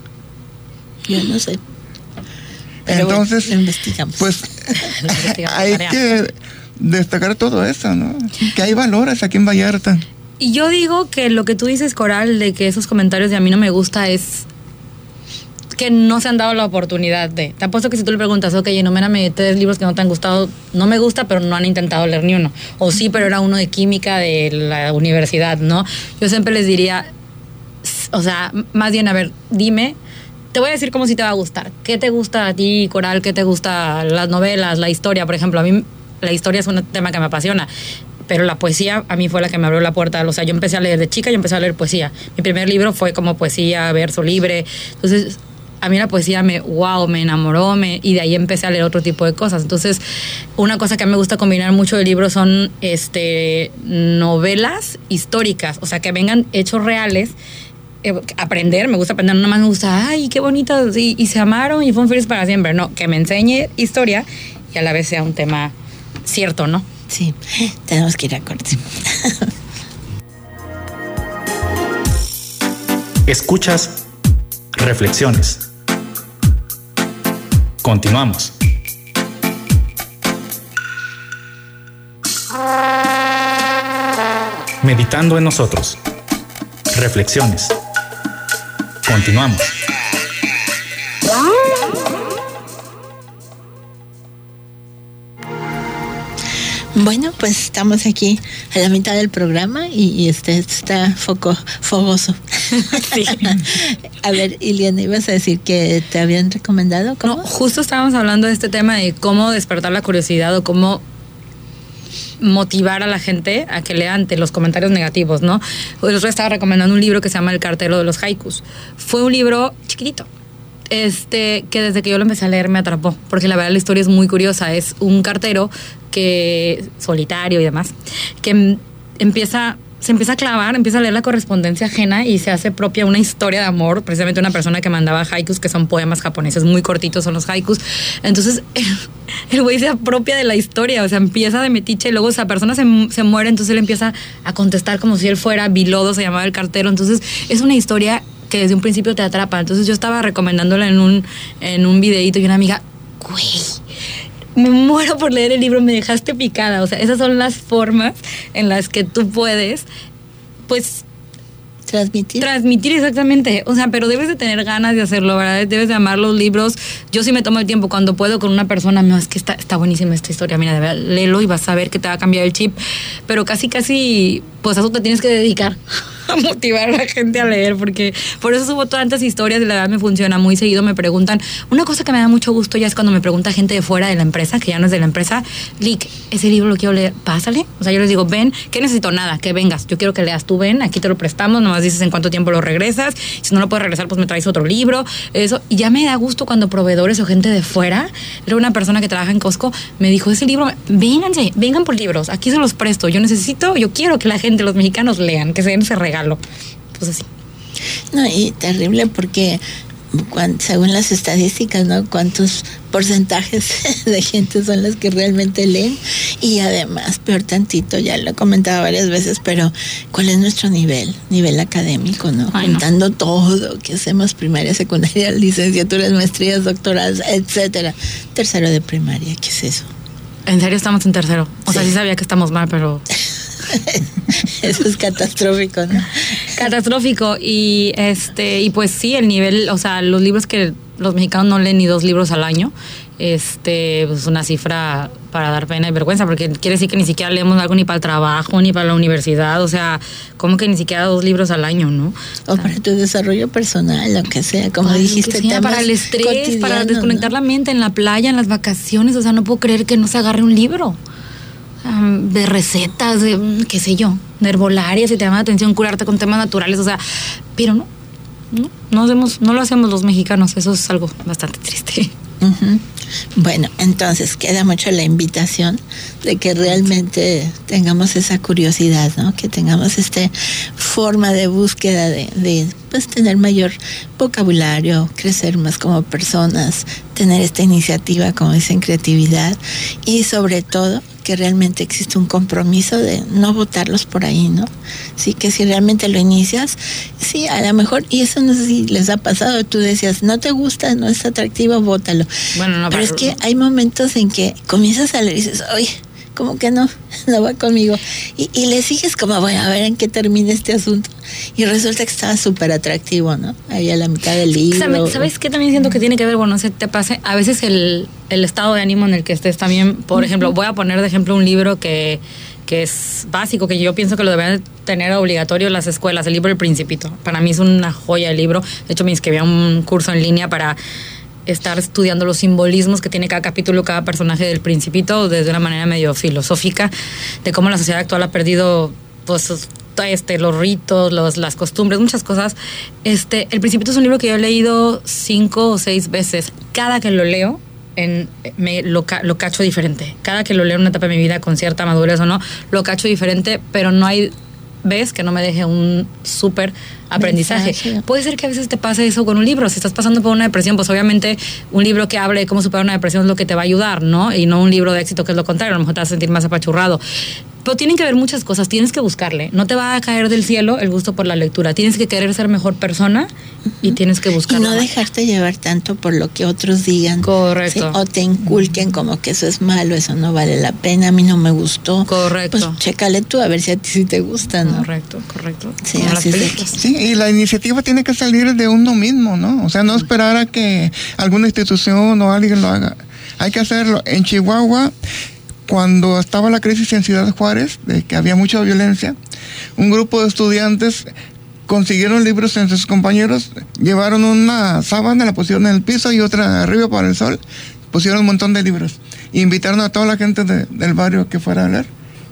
Yo no sé. Pero entonces, bueno, investigamos. Pues hay que destacar todo eso, ¿no? Que hay valores aquí en Vallarta. Y yo digo que lo que tú dices, Coral, de que esos comentarios de a mí no me gusta es que no se han dado la oportunidad de... Te apuesto que si tú le preguntas, ok, enumerame tres libros que no te han gustado, no me gusta, pero no han intentado leer ni uno. O sí, pero era uno de química de la universidad, ¿no? Yo siempre les diría, o sea, más bien, a ver, dime, te voy a decir cómo si te va a gustar. ¿Qué te gusta a ti, Coral? ¿Qué te gusta las novelas, la historia? Por ejemplo, a mí la historia es un tema que me apasiona, pero la poesía a mí fue la que me abrió la puerta. O sea, yo empecé a leer de chica, yo empecé a leer poesía. Mi primer libro fue como poesía, verso libre. Entonces, a mí la poesía me, wow, me enamoró, me, y de ahí empecé a leer otro tipo de cosas. Entonces, una cosa que a mí me gusta combinar mucho de libros son este, novelas históricas, o sea, que vengan hechos reales. Eh, aprender, me gusta aprender, no más me gusta, ay, qué bonitas, y, y se amaron y fueron felices para siempre. No, que me enseñe historia y a la vez sea un tema cierto, ¿no? Sí, tenemos que ir a corte. Escuchas Reflexiones. Continuamos. Meditando en nosotros. Reflexiones. Continuamos. Bueno, pues estamos aquí a la mitad del programa y, y este está foco, fogoso. Sí. A ver, Iliana, ibas a decir que te habían recomendado. ¿Cómo? No, justo estábamos hablando de este tema de cómo despertar la curiosidad o cómo motivar a la gente a que lea ante los comentarios negativos, ¿no? El otro estaba recomendando un libro que se llama El cartero de los haikus. Fue un libro chiquitito, este, que desde que yo lo empecé a leer me atrapó, porque la verdad la historia es muy curiosa. Es un cartero que solitario y demás, que empieza, se empieza a clavar, empieza a leer la correspondencia ajena y se hace propia una historia de amor, precisamente una persona que mandaba haikus, que son poemas japoneses muy cortitos, son los haikus. Entonces el güey se apropia de la historia, o sea, empieza de metiche y luego esa persona se, se muere, entonces él empieza a contestar como si él fuera Bilodo, se llamaba el cartero. Entonces es una historia que desde un principio te atrapa. Entonces yo estaba recomendándola en un, en un videíto y una amiga, güey, me muero por leer el libro, me dejaste picada. O sea, esas son las formas en las que tú puedes, pues, transmitir. Transmitir, exactamente. O sea, pero debes de tener ganas de hacerlo, ¿verdad? Debes de amar los libros. Yo sí me tomo el tiempo cuando puedo con una persona, no, es que está, está buenísima esta historia, mira, de verdad, léelo y vas a ver que te va a cambiar el chip. Pero casi, casi, pues a eso te tienes que dedicar, a motivar a la gente a leer, porque por eso subo tantas historias, de la verdad me funciona. Muy seguido me preguntan, una cosa que me da mucho gusto ya es cuando me pregunta gente de fuera de la empresa, que ya no es de la empresa, Lick, ese libro lo quiero leer, pásale. O sea, yo les digo, ven, ¿qué necesito? Nada, que vengas, yo quiero que leas, tú ven, aquí te lo prestamos, nomás dices en cuánto tiempo lo regresas, si no lo puedes regresar, pues me traes otro libro, eso. Y ya me da gusto cuando proveedores o gente de fuera, luego una persona que trabaja en Costco me dijo, ese libro, vénganse, vengan por libros, aquí se los presto, yo necesito, yo quiero que la gente, los mexicanos lean, que se den ese regalo. Pues así. No, y terrible porque cuando, según las estadísticas, ¿no? Cuántos porcentajes de gente son las que realmente leen. Y además, peor tantito, ya lo he comentado varias veces, pero ¿cuál es nuestro nivel? Nivel académico, ¿no? Ay, Juntando no. todo, que hacemos primaria, secundaria, licenciaturas, maestrías, doctorados, etcétera. Tercero de primaria, ¿qué es eso? En serio estamos en tercero. O sí. sea, sí sabía que estamos mal, pero... Eso es catastrófico, ¿no? Catastrófico. Y este, y pues sí, el nivel, o sea, los libros que los mexicanos no leen ni dos libros al año, este, pues una cifra para dar pena y vergüenza, porque quiere decir que ni siquiera leemos algo ni para el trabajo, ni para la universidad, o sea, como que ni siquiera dos libros al año, ¿no? O, o sea, para tu desarrollo personal, lo que sea, como ay, dijiste, sea, para el estrés, para desconectar, ¿no?, la mente en la playa, en las vacaciones, o sea, no puedo creer que no se agarre un libro. De recetas, de qué sé yo, de herbolarias, si te llama la atención curarte con temas naturales, o sea, pero no, no, no, hacemos, no lo hacemos los mexicanos, eso es algo bastante triste. Uh-huh. Bueno, entonces queda mucho la invitación de que realmente tengamos esa curiosidad, ¿no? Que tengamos esta forma de búsqueda de, de pues tener mayor vocabulario, crecer más como personas, tener esta iniciativa, como dicen, creatividad, y sobre todo que realmente existe un compromiso de no botarlos por ahí, ¿no? Sí, que si realmente lo inicias, sí, a lo mejor, y eso no sé si les ha pasado, tú decías, no te gusta, no es atractivo, bótalo. Bueno, no, pero, pero es que hay momentos en que comienzas a leer y dices, oye, como que no, no va conmigo. Y, y le sigues como, bueno, a ver en qué termina este asunto. Y resulta que estaba súper atractivo, ¿no? Ahí a la mitad del libro. ¿Sabes qué también siento que tiene que ver? Bueno, se te pase, a veces el, el estado de ánimo en el que estés también. Por uh-huh. ejemplo, voy a poner de ejemplo un libro que, que es básico, que yo pienso que lo deberían tener obligatorio las escuelas, el libro El Principito. Para mí es una joya el libro. De hecho, me inscribí a un curso en línea para estar estudiando los simbolismos que tiene cada capítulo, cada personaje del Principito, desde una manera medio filosófica, de cómo la sociedad actual ha perdido, pues, este, los ritos, los, las costumbres, muchas cosas. Este, El Principito es un libro que yo he leído cinco o seis veces. Cada que lo leo, en, me, lo, lo cacho diferente. Cada que lo leo en una etapa de mi vida, con cierta madurez o no, lo cacho diferente, pero no hay vez que no me deje un súper aprendizaje. Mensaje. Puede ser que a veces te pase eso con un libro. Si estás pasando por una depresión, pues obviamente un libro que hable de cómo superar una depresión es lo que te va a ayudar, ¿no? Y no un libro de éxito, que es lo contrario. A lo mejor te vas a sentir más apachurrado. Pero tienen que ver muchas cosas. Tienes que buscarle. No te va a caer del cielo el gusto por la lectura. Tienes que querer ser mejor persona y tienes que buscarlo. Y no dejarte llevar tanto por lo que otros digan. Correcto. ¿Sí? O te inculquen como que eso es malo, eso no vale la pena, a mí no me gustó. Correcto. Pues chécale tú a ver si a ti sí te gusta, ¿no? Correcto, correcto. Sí, así es. Sí, y la iniciativa tiene que salir de uno mismo, ¿no? O sea, no esperar a que alguna institución o alguien lo haga. Hay que hacerlo. En Chihuahua, cuando estaba la crisis en Ciudad Juárez, de que había mucha violencia, un grupo de estudiantes consiguieron libros entre sus compañeros, llevaron una sábana, la pusieron en el piso y otra arriba para el sol, pusieron un montón de libros, e invitaron a toda la gente de, del barrio que fuera a leer.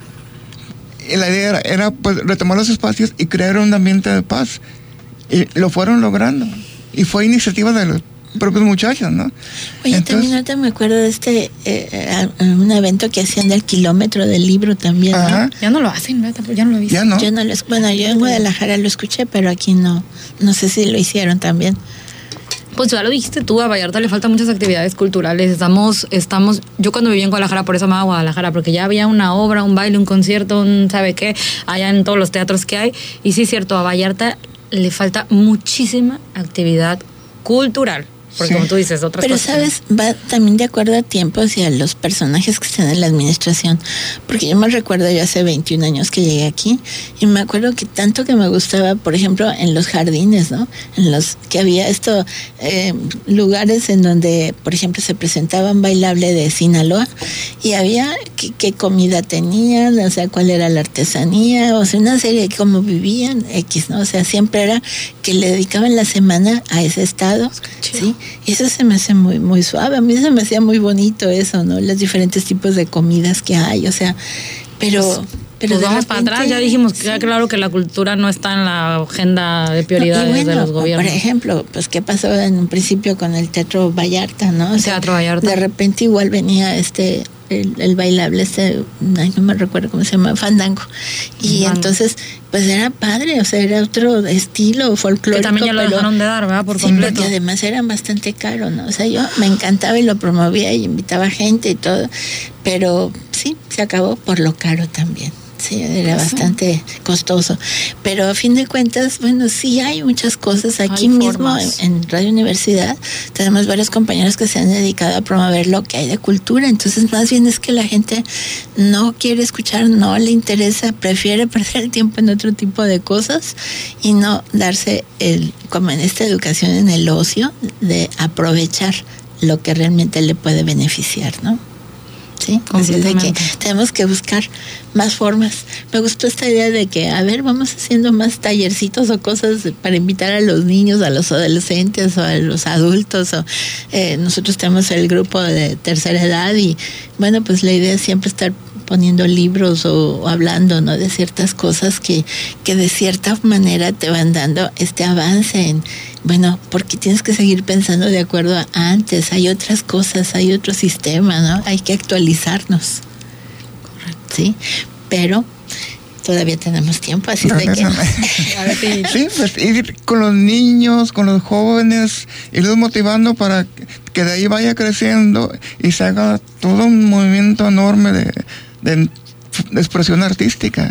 Y la idea era, era pues retomar los espacios y crear un ambiente de paz, y lo fueron logrando, y fue iniciativa de los propios muchachos, ¿no? Oye, Entonces, también ahorita me acuerdo de este eh, un evento que hacían del kilómetro del libro también, ¿no? Ajá. Ya no lo hacen, ¿no? Ya no lo he visto. Ya no. Yo no lo, bueno, yo en Guadalajara lo escuché, pero aquí no, no sé si lo hicieron también. Pues ya lo dijiste tú, a Vallarta le faltan muchas actividades culturales. Estamos, estamos, yo cuando viví en Guadalajara, por eso amaba Guadalajara, porque ya había una obra, un baile, un concierto, un sabe qué, allá en todos los teatros que hay. Y sí es cierto, a Vallarta le falta muchísima actividad cultural. Porque sí, como tú dices, otras pero cosas. Pero, ¿sabes? Va también de acuerdo a tiempos y a los personajes que están en la administración. Porque yo me recuerdo, yo hace veintiún años que llegué aquí, y me acuerdo que tanto que me gustaba, por ejemplo, en los jardines, ¿no? En los que había estos eh, lugares en donde, por ejemplo, se presentaba un bailable de Sinaloa, y había qué, qué comida tenían, o sea, cuál era la artesanía, o sea, una serie de cómo vivían, X, ¿no? O sea, siempre era que le dedicaban la semana a ese estado, ¿sí? Y eso se me hace muy muy suave. A mí se me hacía muy bonito eso, ¿no? Los diferentes tipos de comidas que hay, o sea, pero... Pues, pero pues vamos repente, para atrás, ya dijimos que sí, claro que la cultura no está en la agenda de prioridades no, bueno, de los gobiernos. Por ejemplo, pues qué pasó en un principio con el Teatro Vallarta, ¿no? O sea, Teatro Vallarta. De repente igual venía este... El, el bailable este, ay, no me recuerdo cómo se llama, fandango, y fandango. Entonces pues era padre, o sea, era otro estilo folclórico, que también ya lo pero, dejaron de dar, ¿verdad? Por sí, completo. Porque además eran bastante caros, ¿no? O sea, yo me encantaba y lo promovía y invitaba gente y todo, pero sí, se acabó por lo caro también. Sí, era bastante costoso. Pero a fin de cuentas, bueno, sí hay muchas cosas. Aquí hay mismo en, en Radio Universidad tenemos varios compañeros que se han dedicado a promover lo que hay de cultura. Entonces, más bien es que la gente no quiere escuchar, no le interesa, prefiere perder el tiempo en otro tipo de cosas y no darse, el como en esta educación en el ocio, de aprovechar lo que realmente le puede beneficiar, ¿no? Sí, así es de que tenemos que buscar más formas. Me gustó esta idea de que, a ver, vamos haciendo más tallercitos o cosas para invitar a los niños, a los adolescentes o a los adultos. O eh, nosotros tenemos el grupo de tercera edad y, bueno, pues la idea es siempre estar poniendo libros o, o hablando, ¿no?, de ciertas cosas que, que de cierta manera te van dando este avance en, bueno, porque tienes que seguir pensando de acuerdo a antes, hay otras cosas, hay otro sistema, ¿no? Hay que actualizarnos. Correcto. Sí, pero todavía tenemos tiempo, así de que... Sí, pues ir con los niños, con los jóvenes, irlos motivando para que de ahí vaya creciendo y se haga todo un movimiento enorme de, de, de expresión artística.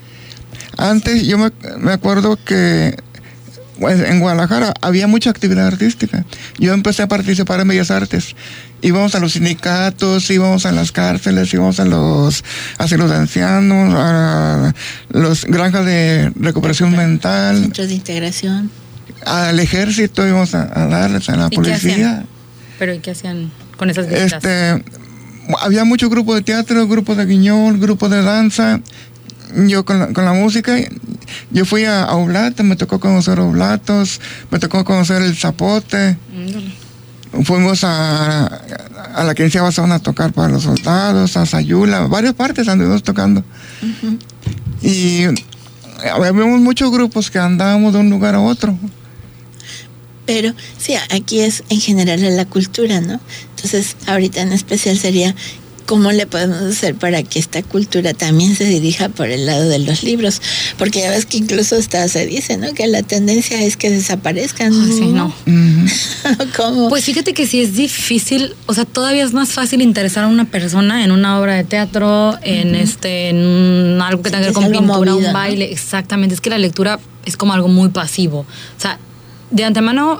Antes yo me, me acuerdo que pues, en Guadalajara había mucha actividad artística. Yo empecé a participar en Bellas Artes. Íbamos a los sindicatos, íbamos a las cárceles, íbamos a los asilos de ancianos, a los granjas de recuperación mental, centros de integración, al ejército íbamos a, a darles, a la policía. ¿Pero y qué hacían con esas visitas? Este, había muchos grupos de teatro, grupos de guiñol, grupos de danza. Yo con la, con la música, yo fui a, a Oblate, me tocó conocer Oblatos, me tocó conocer el Zapote. Mm. Fuimos a, a la quinceava zona a tocar para los soldados, a Sayula, varias partes anduvimos tocando. Uh-huh. Y habíamos muchos grupos que andábamos de un lugar a otro. Pero sí, aquí es en general la cultura, ¿no? Entonces, ahorita en especial sería ¿cómo le podemos hacer para que esta cultura también se dirija por el lado de los libros? Porque ya ves que incluso hasta se dice, ¿no?, que la tendencia es que desaparezcan. Oh, sí, no. ¿Cómo? Pues fíjate que sí es difícil, o sea, todavía es más fácil interesar a una persona en una obra de teatro, en uh-huh. este, en algo que sí, tenga que ver con pintura, movido, un baile, ¿no? Exactamente, es que la lectura es como algo muy pasivo. O sea, de antemano,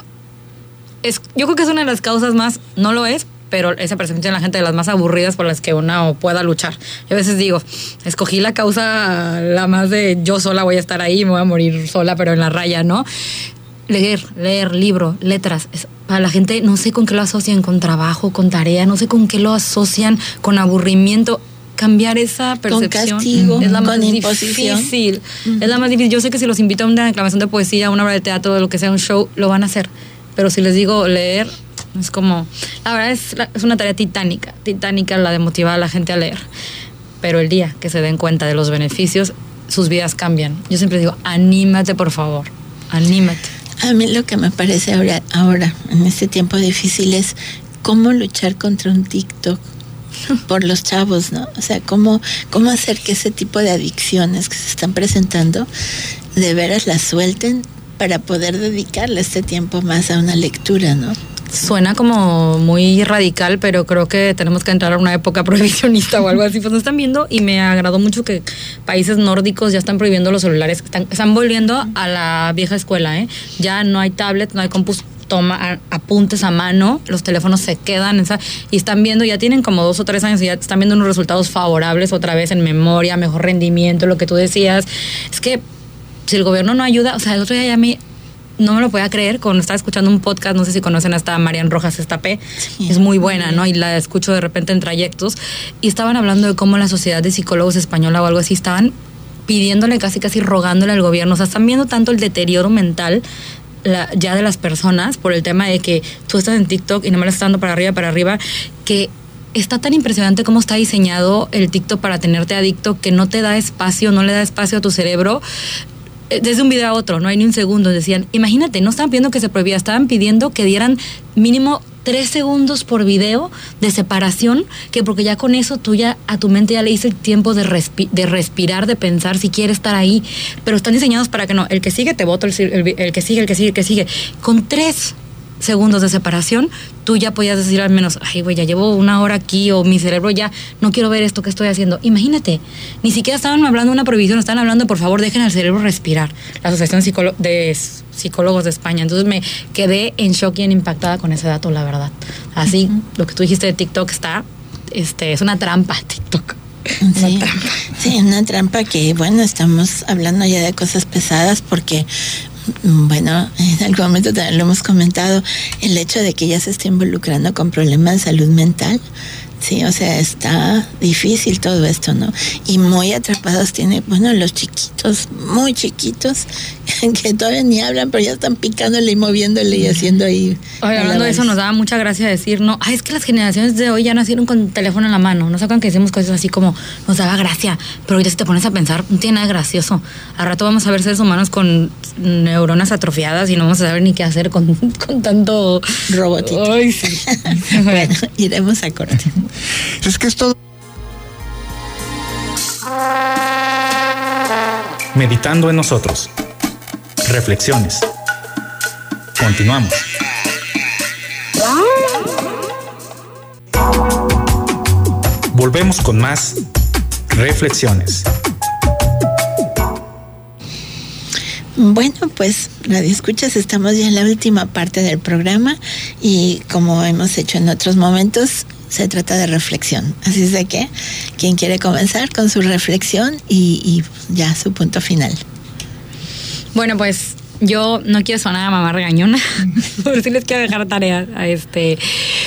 es, yo creo que es una de las causas más, no lo es, pero esa percepción de la gente de las más aburridas por las que uno pueda luchar. Yo a veces digo, escogí la causa la más de yo sola voy a estar ahí, me voy a morir sola, pero en la raya, ¿no? Leer, leer, libro, letras. Es, para la gente no sé con qué lo asocian, con trabajo, con tarea, no sé con qué lo asocian, con aburrimiento. Cambiar esa percepción con castigo, es la más con imposición. difícil. Uh-huh. Es la más difícil. Yo sé que si los invito a una declamación de poesía, a una obra de teatro, lo que sea, un show, lo van a hacer. Pero si les digo leer, es como, la verdad es, es una tarea titánica, titánica la de motivar a la gente a leer. Pero el día que se den cuenta de los beneficios, sus vidas cambian. Yo siempre digo, anímate por favor, anímate. A mí lo que me parece ahora, ahora en este tiempo difícil es cómo luchar contra un TikTok por los chavos, ¿no? O sea, cómo, cómo hacer que ese tipo de adicciones que se están presentando, de veras las suelten para poder dedicarle este tiempo más a una lectura, ¿no? Suena como muy radical, pero creo que tenemos que entrar a una época prohibicionista o algo así. Pues nos están viendo y me agradó mucho que países nórdicos ya están prohibiendo los celulares. Están, están volviendo a la vieja escuela, ¿eh? Ya no hay tablet, no hay compus, toma apuntes a mano, los teléfonos se quedan esa, y están viendo, ya tienen como dos o tres años y ya están viendo unos resultados favorables otra vez en memoria, mejor rendimiento, lo que tú decías. Es que si el gobierno no ayuda, o sea, el otro día ya me... no me lo podía creer cuando estaba escuchando un podcast, no sé si conocen a esta Marian Rojas Estapé, sí, es muy buena, ¿no? Y la escucho de repente en trayectos, y estaban hablando de cómo la Sociedad de Psicólogos Española o algo así, estaban pidiéndole, casi casi rogándole al gobierno, o sea, están viendo tanto el deterioro mental la, ya de las personas por el tema de que tú estás en TikTok y no me la estás dando para arriba, para arriba, que está tan impresionante cómo está diseñado el TikTok para tenerte adicto, que no te da espacio, no le da espacio a tu cerebro. Desde un video a otro, no hay ni un segundo. Decían, imagínate, no estaban pidiendo que se prohibía, estaban pidiendo que dieran mínimo tres segundos por video de separación, que porque ya con eso tú ya, a tu mente ya le hice el tiempo de, respi- de respirar, de pensar si quiere estar ahí, pero están diseñados para que no, el que sigue te voto, el, el, el que sigue, el que sigue, el que sigue. Con tres segundos de separación, tú ya podías decir al menos, ay, güey, ya llevo una hora aquí, o mi cerebro ya no quiero ver esto que estoy haciendo. Imagínate, ni siquiera estaban hablando de una prohibición, estaban hablando de, por favor, dejen al cerebro respirar. La Asociación Psicolo- de Psicólogos de España. Entonces me quedé en shock y en impactada con ese dato, la verdad. Así, uh-huh. Lo que tú dijiste de TikTok está, este, es una trampa, TikTok. Sí, una trampa. Sí, una trampa que, bueno, estamos hablando ya de cosas pesadas porque... Bueno, en algún momento también lo hemos comentado, el hecho de que ya se esté involucrando con problemas de salud mental, sí, o sea, está difícil todo esto, ¿no? Y muy atrapados tiene, bueno, los chiquitos, muy chiquitos, que todavía ni hablan, pero ya están picándole y moviéndole y haciendo ahí. Oye, hablando de eso, nos daba mucha gracia decir, no, ay, es que las generaciones de hoy ya nacieron con teléfono en la mano. No saben que decimos cosas así como, nos daba gracia, pero ahorita si te pones a pensar, no tiene nada gracioso. Al rato vamos a ver seres humanos con neuronas atrofiadas y no vamos a saber ni qué hacer con, con tanto robotito. Ay, sí. Bueno, iremos a corte. Es que es todo. Meditando en nosotros. Reflexiones. Continuamos. Volvemos con más reflexiones. Bueno, pues Radio Escuchas, estamos ya en la última parte del programa y como hemos hecho en otros momentos, se trata de reflexión. Así es de que, quien quiere comenzar con su reflexión y, y ya su punto final. Bueno, pues yo no quiero sonar a mamá regañona, pero sí les quiero dejar tarea a este...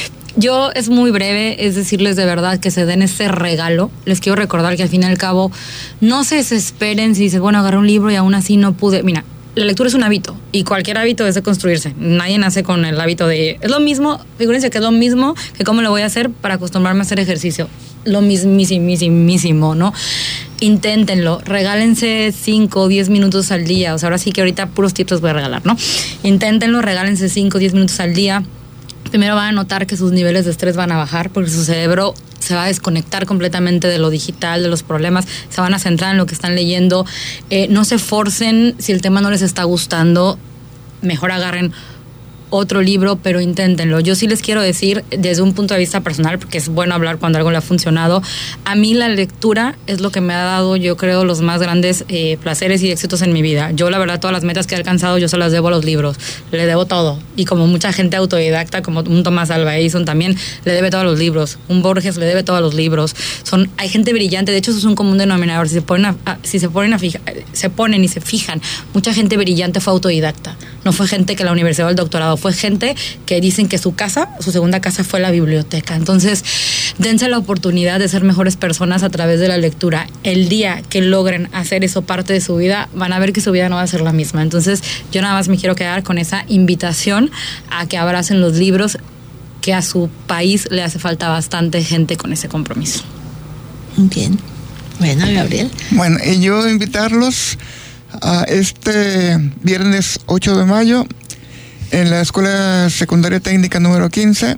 Yo es muy breve, es decirles de verdad que se den ese regalo. Les quiero recordar que al fin y al cabo no se desesperen si dicen, bueno, agarré un libro y aún así no pude. Mira, la lectura es un hábito y cualquier hábito es de construirse. Nadie nace con el hábito de... Es lo mismo, figúrense que es lo mismo que cómo lo voy a hacer para acostumbrarme a hacer ejercicio. Lo mismísimo, ¿no? Inténtenlo, regálense cinco o diez minutos al día. O sea, ahora sí que ahorita puros tips les voy a regalar, ¿no? Inténtenlo, regálense cinco o diez minutos al día. Primero van a notar que sus niveles de estrés van a bajar porque su cerebro se va a desconectar completamente de lo digital, de los problemas, se van a centrar en lo que están leyendo. Eh, no se forcen, si el tema no les está gustando, mejor agarren otro libro, pero inténtenlo. Yo sí les quiero decir, desde un punto de vista personal, porque es bueno hablar cuando algo le ha funcionado, a mí la lectura es lo que me ha dado, yo creo, los más grandes eh, placeres y éxitos en mi vida. Yo, la verdad, todas las metas que he alcanzado, yo se las debo a los libros. Le debo todo. Y como mucha gente autodidacta, como un Tomás Alva Edison también, le debe todo a los libros. Un Borges le debe todo a los libros. Son, hay gente brillante, de hecho eso es un común denominador. Si se ponen a, a, si se ponen a fija, se ponen y se fijan, mucha gente brillante fue autodidacta. No fue gente que la universidad o el doctorado, fue gente que dicen que su casa, su segunda casa fue la biblioteca. Entonces, dense la oportunidad de ser mejores personas a través de la lectura. El día que logren hacer eso parte de su vida, van a ver que su vida no va a ser la misma. Entonces, yo nada más me quiero quedar con esa invitación a que abracen los libros, que a su país le hace falta bastante gente con ese compromiso. Bien. Bueno, Gabriel. Bueno, y yo invitarlos a este viernes ocho de mayo en la Escuela Secundaria Técnica número quince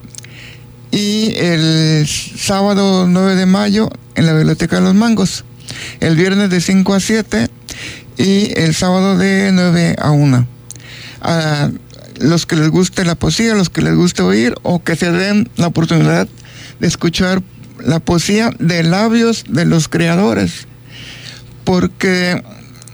y el sábado nueve de mayo en la Biblioteca de los Mangos, el viernes de cinco a siete y el sábado de nueve a una. A los que les guste la poesía, a los que les guste oír o que se den la oportunidad de escuchar la poesía de labios de los creadores, porque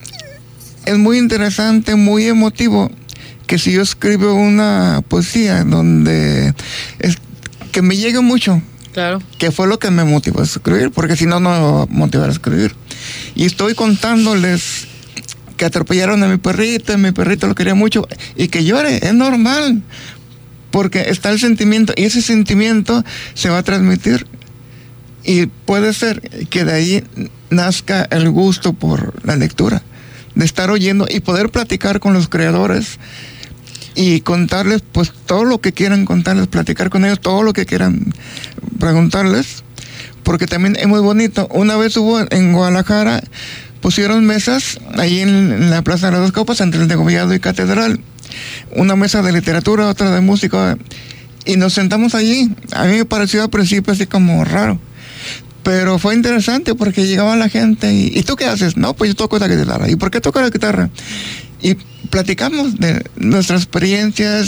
es muy interesante, muy emotivo, que si yo escribo una poesía donde es, que me llegue mucho, claro, que fue lo que me motivó a escribir, porque si no, no me va a motivar a escribir. Y estoy contándoles que atropellaron a mi perrito, mi perrito lo quería mucho, y que llore, es normal, porque está el sentimiento, y ese sentimiento se va a transmitir, y puede ser que de ahí nazca el gusto por la lectura, de estar oyendo y poder platicar con los creadores y contarles pues todo lo que quieran contarles, platicar con ellos todo lo que quieran preguntarles, porque también es muy bonito. Una vez hubo en Guadalajara, pusieron mesas ahí en, en la Plaza de las Dos Copas, entre el Degollado y Catedral, una mesa de literatura, otra de música, y nos sentamos allí. A mí me pareció al principio así como raro, pero fue interesante porque llegaba la gente y, ¿y tú qué haces? No, pues yo toco la guitarra. ¿Y por qué toco la guitarra? Y platicamos de nuestras experiencias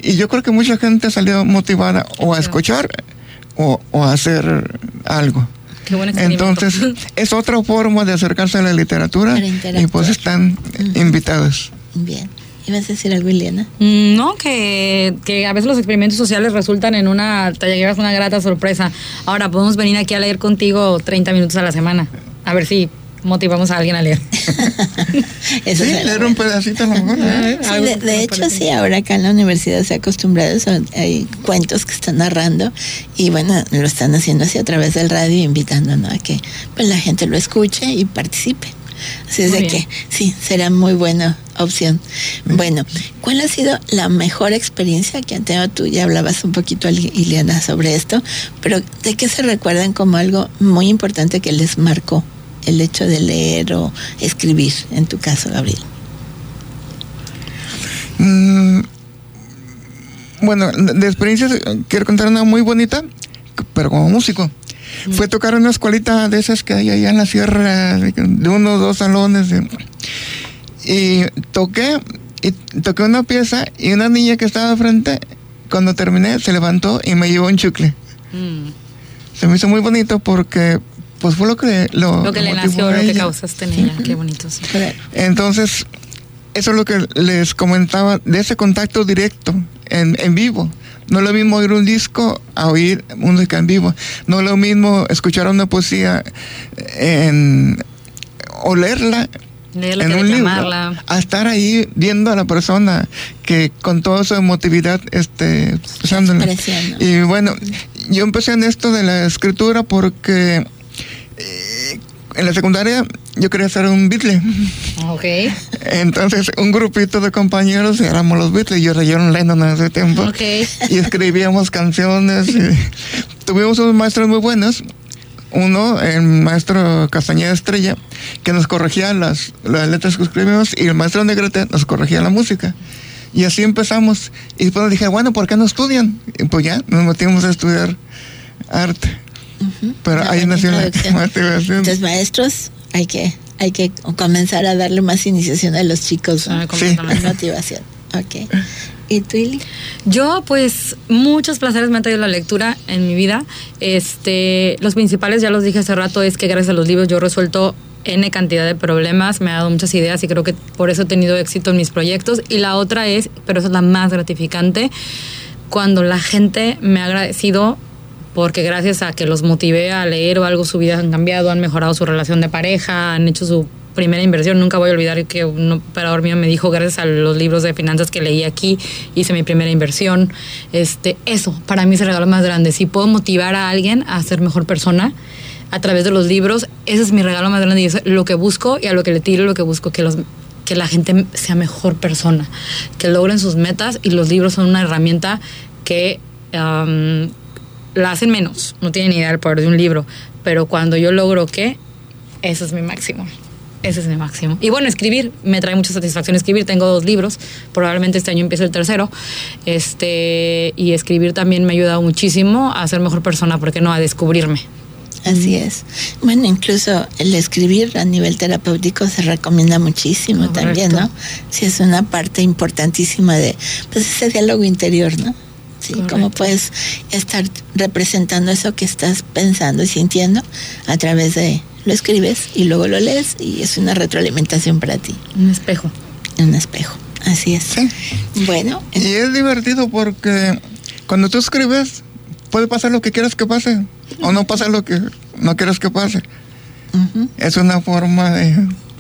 y yo creo que mucha gente salió motivada o a escuchar o, o a hacer algo. Qué buen experimento. Entonces, es otra forma de acercarse a la literatura y pues están uh-huh. invitados. Bien. ¿Ibas a decir algo, Ileana? Mm, no, que, que a veces los experimentos sociales resultan en una, te llevas una grata sorpresa. Ahora, podemos venir aquí a leer contigo treinta minutos a la semana. A ver si motivamos a alguien a leer. Eso sí, leer un pedacito a lo mejor. ¿eh? Sí, de, de hecho, sí, ahora acá en la universidad se ha acostumbrado, son, hay cuentos que están narrando y bueno, lo están haciendo así a través del radio, invitando, ¿no?, a que pues la gente lo escuche y participe. Así es muy de bien. Que sí, será muy buena opción. Sí. Bueno, ¿cuál ha sido la mejor experiencia que han tenido tú? Ya hablabas un poquito, Ileana, sobre esto, pero ¿de qué se recuerdan como algo muy importante que les marcó el hecho de leer o escribir, en tu caso, Gabriel? Mm, bueno, de experiencias quiero contar una muy bonita, pero como músico. Mm. Fue tocar en una escuelita de esas que hay allá en la sierra, de uno o dos salones. De, y toqué, y toqué una pieza y una niña que estaba frente, cuando terminé, se levantó y me llevó un chicle. Mm. Se me hizo muy bonito porque pues fue lo que lo, lo que le nació, lo que causaste en ella. Sí. Qué bonito. Sí. Entonces, eso es lo que les comentaba de ese contacto directo en, en vivo. No es lo mismo oír un disco a oír música en vivo. No es lo mismo escuchar una poesía en, o leerla Leerla en un libro, a estar ahí viendo a la persona que con toda su emotividad este, usándola. Y bueno, yo empecé en esto de la escritura porque eh, en la secundaria yo quería ser un Beatle. Ok. Entonces un grupito de compañeros éramos los Beatles. Yo era John Lennon en ese tiempo. Ok. Y escribíamos canciones. Y tuvimos unos maestros muy buenos. Uno, el maestro Castañeda Estrella, que nos corregía las, las letras que escribimos, y el maestro Negrete nos corregía la música. Y así empezamos. Y después dije, bueno, ¿por qué no estudian? Y pues ya, nos metimos a estudiar arte. Uh-huh. Pero ahí nació la motivación. Entonces, maestros, hay que, hay que comenzar a darle más iniciación a los chicos, ¿no? Sí. Más motivación. Ok. ¿Y tú, Ili? Yo, pues, muchos placeres me ha traído la lectura en mi vida. Este, los principales, ya los dije hace rato, es que gracias a los libros yo he resuelto N cantidad de problemas, me ha dado muchas ideas y creo que por eso he tenido éxito en mis proyectos. Y la otra es, pero esa es la más gratificante, cuando la gente me ha agradecido porque gracias a que los motivé a leer o algo, su vida han cambiado, han mejorado su relación de pareja, han hecho su primera inversión. Nunca voy a olvidar que un operador mío me dijo, gracias a los libros de finanzas que leí aquí, hice mi primera inversión. Este, eso, para mí es el regalo más grande. Si puedo motivar a alguien a ser mejor persona a través de los libros, ese es mi regalo más grande y es lo que busco, y a lo que le tiro, lo que busco, que, los, que la gente sea mejor persona, que logren sus metas, y los libros son una herramienta que um, la hacen menos. No tienen ni idea del poder de un libro, pero cuando yo logro que, eso es mi máximo. Ese es mi máximo. Y bueno, escribir, me trae mucha satisfacción escribir. Tengo dos libros, probablemente este año empiezo el tercero. Este, y escribir también me ha ayudado muchísimo a ser mejor persona, ¿por qué no?, a descubrirme. Así es. Bueno, incluso el escribir a nivel terapéutico se recomienda muchísimo. Correcto. También, ¿no? Sí, es una parte importantísima de, pues, ese diálogo interior, ¿no? Sí, correcto. Cómo puedes estar representando eso que estás pensando y sintiendo a través de... Lo escribes y luego lo lees y es una retroalimentación para ti. Un espejo. Un espejo, así es. Sí. Bueno. Y es divertido porque cuando tú escribes puede pasar lo que quieras que pase, uh-huh, o no pasa lo que no quieras que pase. Uh-huh. Es una forma de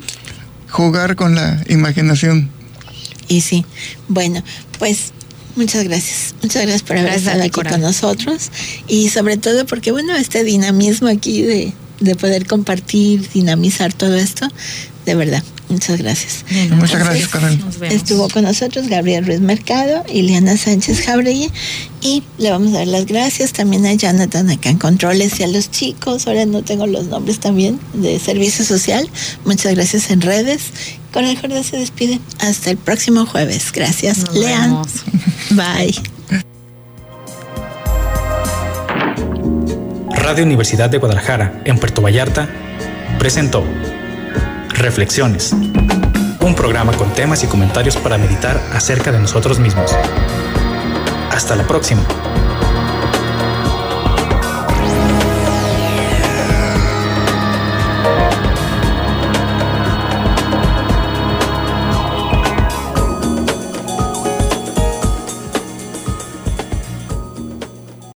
jugar con la imaginación. Y sí, bueno, pues... Muchas gracias, muchas gracias por haber gracias estado aquí Coral. Con nosotros, y sobre todo porque, bueno, este dinamismo aquí de, de poder compartir, dinamizar todo esto, de verdad, muchas gracias. Bien, muchas gracias, Coral. Estuvo con nosotros Gabriel Ruiz Mercado, Ileana Sánchez Jauregui, y le vamos a dar las gracias también a Jonathan acá en Controles y a los chicos, ahora no tengo los nombres también, de Servicio Social. Muchas gracias en redes. Coral Jordá se despide. Hasta el próximo jueves. Gracias. Nos Lean. Vemos. Bye. Radio Universidad de Guadalajara, en Puerto Vallarta, presentó Reflexiones, un programa con temas y comentarios para meditar acerca de nosotros mismos. Hasta la próxima.